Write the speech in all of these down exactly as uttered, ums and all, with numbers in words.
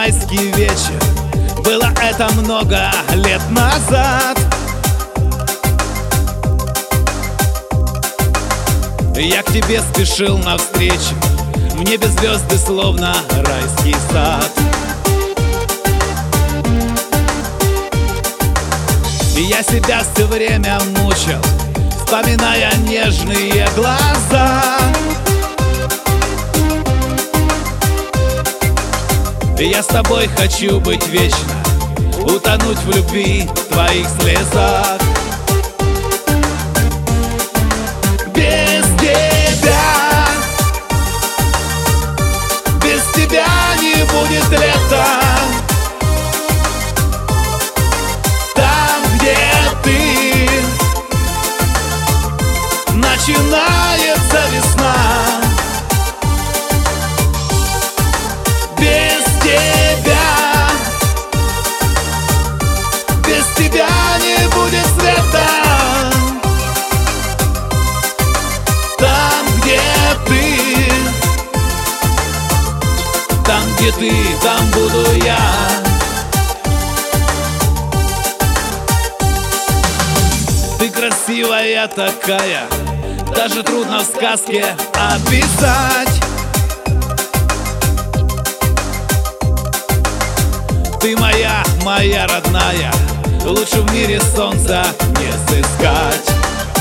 майский вечер. Было это много лет назад. Я к тебе спешил навстречу, в небе звезды, словно райский сад. И я себя все время мучил, вспоминая нежные глаза. И я с тобой хочу быть вечно, утонуть в любви, в твоих слезах. Без тебя, без тебя не будет лета. Там, где ты, начинается весна. Без тебя, без тебя не будет света. Там, где ты, там, где ты, там буду я. Ты красивая такая, даже трудно в сказке описать. Ты моя, моя родная, лучше в мире солнца не сыскать.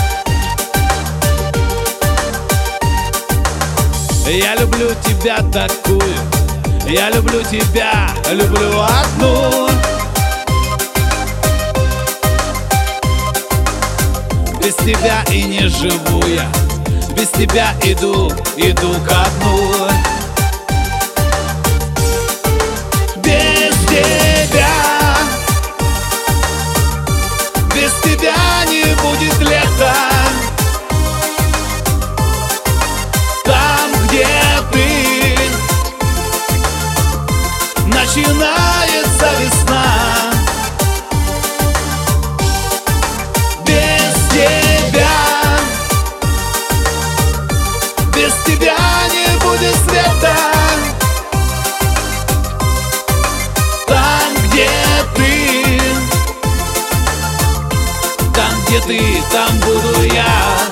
Я люблю тебя такую, я люблю тебя, люблю одну. Без тебя и не живу я, без тебя иду, иду ко дну. Без тебя, без тебя не будет лета. Там, где ты, начинается весна. Без тебя, без тебя не будет света. Там, где ты, там, где ты, там буду я.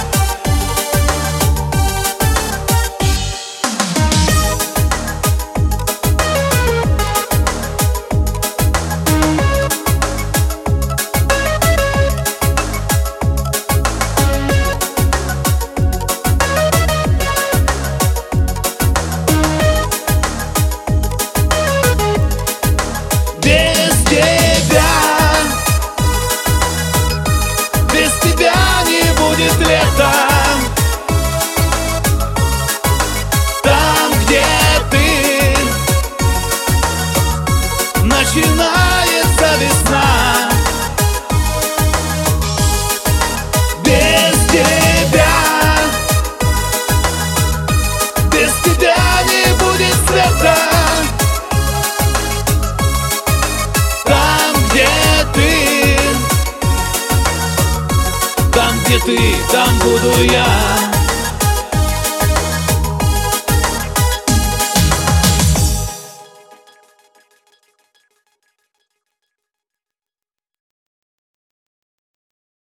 Лето. Там, где ты, начинается весна. Без тебя, без тебя не будет света. Там, где ты, там, где ты, там буду я.